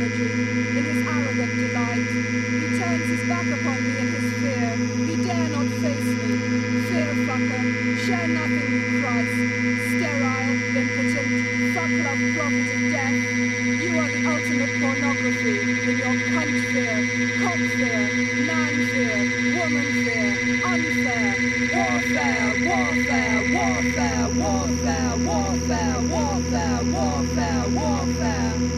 surgery, in his arrogant delight. He turns his back upon me in his fear. He dare not face me. Fear fucker, share nothing with Christ. Sterile, impotent, fuck love prophet of death. You are the ultimate pornography in your cunt fear, cop fear, man fear, woman fear, unfair, warfare, warfare, warfare, warfare, warfare, warfare, warfare, warfare.